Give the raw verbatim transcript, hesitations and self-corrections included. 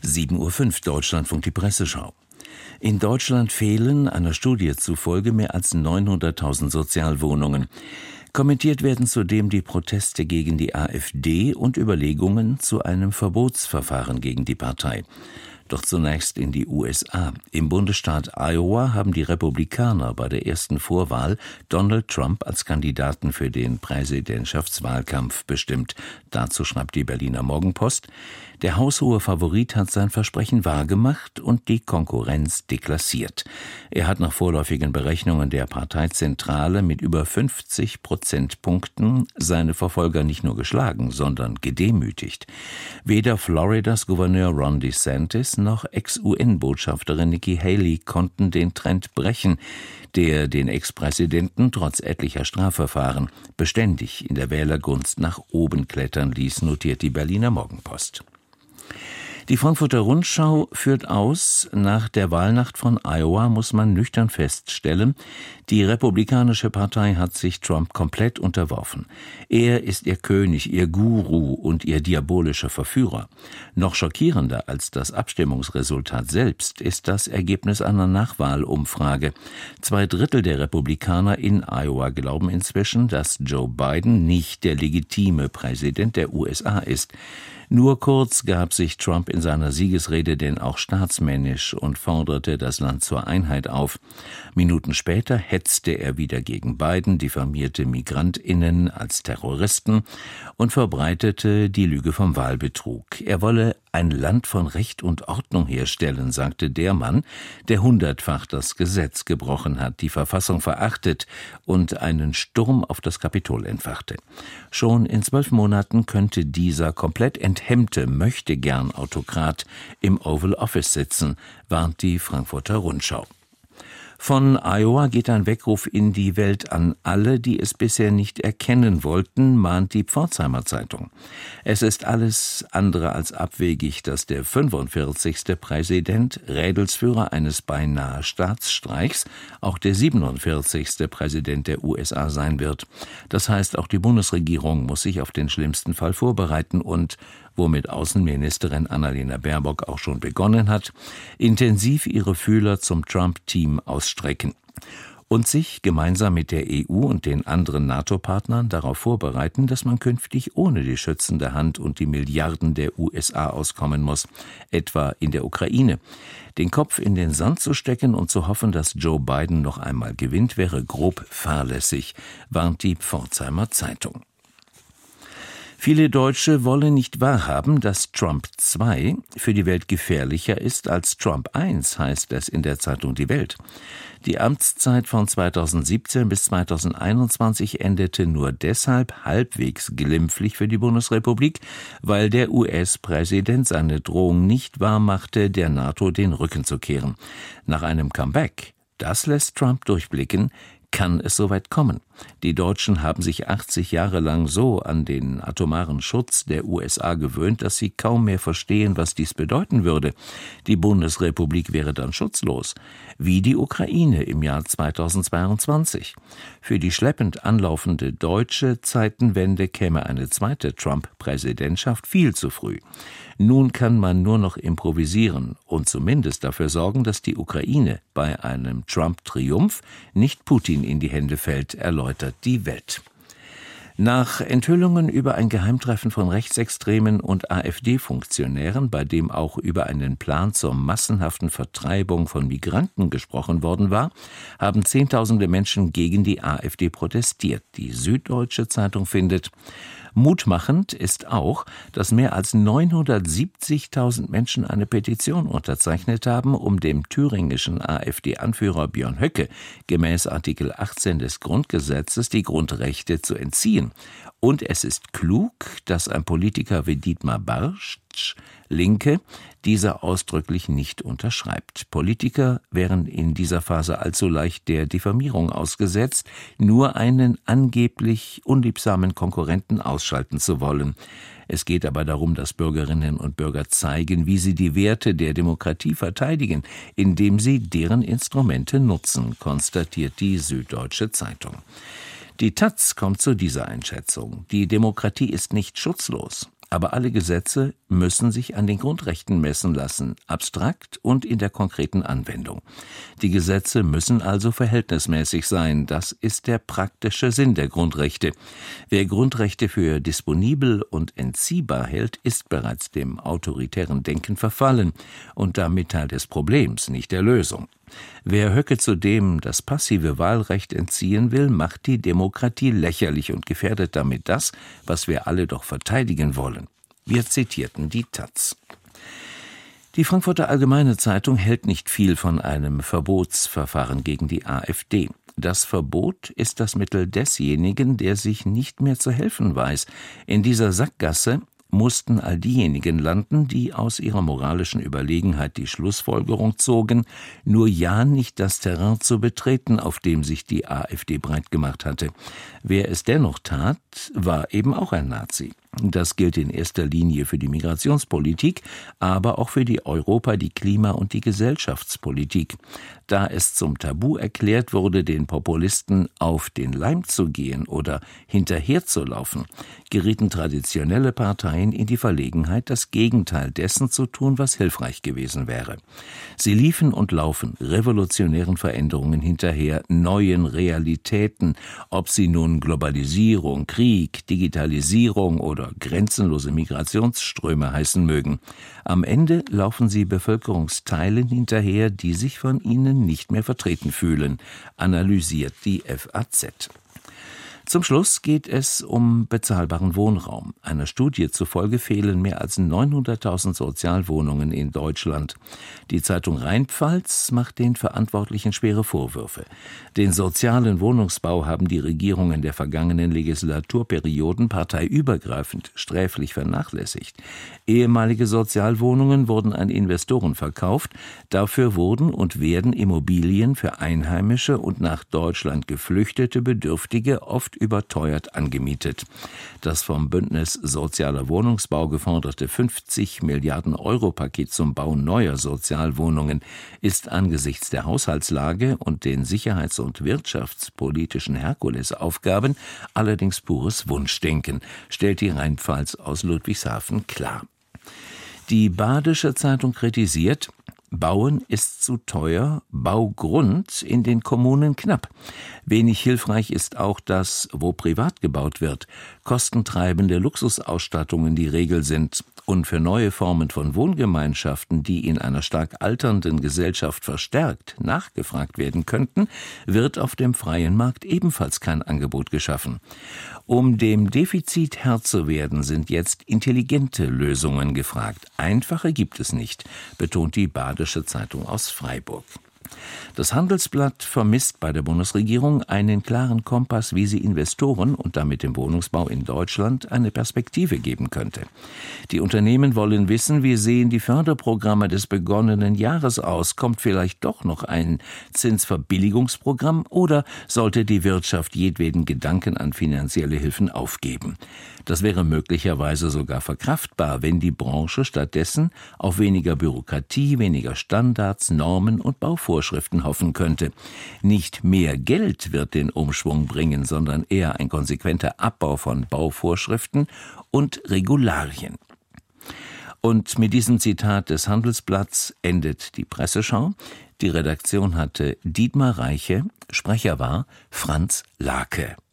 sieben Uhr fünf Deutschlandfunk die Presseschau. In Deutschland fehlen einer Studie zufolge mehr als neunhunderttausend Sozialwohnungen. Kommentiert werden zudem die Proteste gegen die AfD und Überlegungen zu einem Verbotsverfahren gegen die Partei. Doch zunächst in die U S A. Im Bundesstaat Iowa haben die Republikaner bei der ersten Vorwahl Donald Trump als Kandidaten für den Präsidentschaftswahlkampf bestimmt. Dazu schreibt die Berliner Morgenpost: Der haushohe Favorit hat sein Versprechen wahrgemacht und die Konkurrenz deklassiert. Er hat nach vorläufigen Berechnungen der Parteizentrale mit über fünfzig Prozentpunkten seine Verfolger nicht nur geschlagen, sondern gedemütigt. Weder Floridas Gouverneur Ron DeSantis noch Ex-U N-Botschafterin Nikki Haley konnten den Trend brechen, der den Ex-Präsidenten trotz etlicher Strafverfahren beständig in der Wählergunst nach oben klettern ließ, notiert die Berliner Morgenpost. Die Frankfurter Rundschau führt aus: Nach der Wahlnacht von Iowa muss man nüchtern feststellen, die Republikanische Partei hat sich Trump komplett unterworfen. Er ist ihr König, ihr Guru und ihr diabolischer Verführer. Noch schockierender als das Abstimmungsresultat selbst ist das Ergebnis einer Nachwahlumfrage. Zwei Drittel der Republikaner in Iowa glauben inzwischen, dass Joe Biden nicht der legitime Präsident der U S A ist. Nur kurz gab sich Trump in seiner Siegesrede denn auch staatsmännisch und forderte das Land zur Einheit auf. Minuten später hetzte er wieder gegen Biden, diffamierte MigrantInnen als Terroristen und verbreitete die Lüge vom Wahlbetrug. Er wolle ein Land von Recht und Ordnung herstellen, sagte der Mann, der hundertfach das Gesetz gebrochen hat, die Verfassung verachtet und einen Sturm auf das Kapitol entfachte. Schon in zwölf Monaten könnte dieser komplett enthemmte Möchtegern-Autokrat im Oval Office sitzen, warnt die Frankfurter Rundschau. Von Iowa geht ein Weckruf in die Welt an alle, die es bisher nicht erkennen wollten, mahnt die Pforzheimer Zeitung. Es ist alles andere als abwegig, dass der fünfundvierzigste Präsident, Rädelsführer eines beinahe Staatsstreichs, auch der siebenundvierzigste Präsident der U S A sein wird. Das heißt, auch die Bundesregierung muss sich auf den schlimmsten Fall vorbereiten und, womit Außenministerin Annalena Baerbock auch schon begonnen hat, intensiv ihre Fühler zum Trump-Team ausstrecken und sich gemeinsam mit der E U und den anderen NATO-Partnern darauf vorbereiten, dass man künftig ohne die schützende Hand und die Milliarden der U S A auskommen muss, etwa in der Ukraine. Den Kopf in den Sand zu stecken und zu hoffen, dass Joe Biden noch einmal gewinnt, wäre grob fahrlässig, warnt die Pforzheimer Zeitung. Viele Deutsche wollen nicht wahrhaben, dass Trump zwei für die Welt gefährlicher ist als Trump eins, heißt es in der Zeitung Die Welt. Die Amtszeit von zweitausendsiebzehn bis zweitausendeinundzwanzig endete nur deshalb halbwegs glimpflich für die Bundesrepublik, weil der U S-Präsident seine Drohung nicht wahrmachte, der NATO den Rücken zu kehren. Nach einem Comeback, das lässt Trump durchblicken, kann es soweit kommen. Die Deutschen haben sich achtzig Jahre lang so an den atomaren Schutz der U S A gewöhnt, dass sie kaum mehr verstehen, was dies bedeuten würde. Die Bundesrepublik wäre dann schutzlos, wie die Ukraine im Jahr zweitausendzweiundzwanzig. Für die schleppend anlaufende deutsche Zeitenwende käme eine zweite Trump-Präsidentschaft viel zu früh. Nun kann man nur noch improvisieren und zumindest dafür sorgen, dass die Ukraine bei einem Trump-Triumph nicht Putin in die Hände fällt, erläutert die Welt. Nach Enthüllungen über ein Geheimtreffen von Rechtsextremen und AfD-Funktionären, bei dem auch über einen Plan zur massenhaften Vertreibung von Migranten gesprochen worden war, haben Zehntausende Menschen gegen die AfD protestiert. Die Süddeutsche Zeitung findet: Mutmachend ist auch, dass mehr als neunhundertsiebzigtausend Menschen eine Petition unterzeichnet haben, um dem thüringischen AfD-Anführer Björn Höcke gemäß Artikel achtzehn des Grundgesetzes die Grundrechte zu entziehen. Und es ist klug, dass ein Politiker wie Dietmar Bartsch, Linke, dieser ausdrücklich nicht unterschreibt. Politiker wären in dieser Phase allzu leicht der Diffamierung ausgesetzt, nur einen angeblich unliebsamen Konkurrenten ausschalten zu wollen. Es geht aber darum, dass Bürgerinnen und Bürger zeigen, wie sie die Werte der Demokratie verteidigen, indem sie deren Instrumente nutzen, konstatiert die Süddeutsche Zeitung. Die Taz kommt zu dieser Einschätzung: Die Demokratie ist nicht schutzlos. Aber alle Gesetze müssen sich an den Grundrechten messen lassen, abstrakt und in der konkreten Anwendung. Die Gesetze müssen also verhältnismäßig sein. Das ist der praktische Sinn der Grundrechte. Wer Grundrechte für disponibel und entziehbar hält, ist bereits dem autoritären Denken verfallen und damit Teil des Problems, nicht der Lösung. Wer Höcke zudem das passive Wahlrecht entziehen will, macht die Demokratie lächerlich und gefährdet damit das, was wir alle doch verteidigen wollen. Wir zitierten die Taz. Die Frankfurter Allgemeine Zeitung hält nicht viel von einem Verbotsverfahren gegen die AfD. Das Verbot ist das Mittel desjenigen, der sich nicht mehr zu helfen weiß. In dieser Sackgasse mussten all diejenigen landen, die aus ihrer moralischen Überlegenheit die Schlussfolgerung zogen, nur ja nicht das Terrain zu betreten, auf dem sich die AfD breit gemacht hatte. Wer es dennoch tat, war eben auch ein Nazi. Das gilt in erster Linie für die Migrationspolitik, aber auch für die Europa-, die Klima- und die Gesellschaftspolitik. Da es zum Tabu erklärt wurde, den Populisten auf den Leim zu gehen oder hinterherzulaufen, gerieten traditionelle Parteien in die Verlegenheit, das Gegenteil dessen zu tun, was hilfreich gewesen wäre. Sie liefen und laufen revolutionären Veränderungen hinterher, neuen Realitäten, ob sie nun Globalisierung, Krieg, Digitalisierung oder grenzenlose Migrationsströme heißen mögen. Am Ende laufen sie Bevölkerungsteilen hinterher, die sich von ihnen nicht mehr vertreten fühlen, analysiert die F A Z. Zum Schluss geht es um bezahlbaren Wohnraum. Einer Studie zufolge fehlen mehr als neunhunderttausend Sozialwohnungen in Deutschland. Die Zeitung Rheinpfalz macht den Verantwortlichen schwere Vorwürfe. Den sozialen Wohnungsbau haben die Regierungen der vergangenen Legislaturperioden parteiübergreifend sträflich vernachlässigt. Ehemalige Sozialwohnungen wurden an Investoren verkauft. Dafür wurden und werden Immobilien für einheimische und nach Deutschland geflüchtete Bedürftige oft überteuert angemietet. Das vom Bündnis Sozialer Wohnungsbau geforderte fünfzig Milliarden Euro Paket zum Bau neuer Sozialwohnungen ist angesichts der Haushaltslage und den sicherheits- und wirtschaftspolitischen Herkulesaufgaben allerdings pures Wunschdenken, stellt die Rheinpfalz aus Ludwigshafen klar. Die Badische Zeitung kritisiert: Bauen ist zu teuer, Baugrund in den Kommunen knapp. Wenig hilfreich ist auch, dass, wo privat gebaut wird, kostentreibende Luxusausstattungen die Regel sind und für neue Formen von Wohngemeinschaften, die in einer stark alternden Gesellschaft verstärkt nachgefragt werden könnten, wird auf dem freien Markt ebenfalls kein Angebot geschaffen. Um dem Defizit Herr zu werden, sind jetzt intelligente Lösungen gefragt. Einfache gibt es nicht, betont die Badische Zeitung aus Freiburg. Das Handelsblatt vermisst bei der Bundesregierung einen klaren Kompass, wie sie Investoren und damit dem Wohnungsbau in Deutschland eine Perspektive geben könnte. Die Unternehmen wollen wissen, wie sehen die Förderprogramme des begonnenen Jahres aus? Kommt vielleicht doch noch ein Zinsverbilligungsprogramm oder sollte die Wirtschaft jedweden Gedanken an finanzielle Hilfen aufgeben? Das wäre möglicherweise sogar verkraftbar, wenn die Branche stattdessen auf weniger Bürokratie, weniger Standards, Normen und Bauvorschriften hoffen könnte. Nicht mehr Geld wird den Umschwung bringen, sondern eher ein konsequenter Abbau von Bauvorschriften und Regularien. Und mit diesem Zitat des Handelsblatts endet die Presseschau. Die Redaktion hatte Dietmar Reiche, Sprecher war Franz Lake.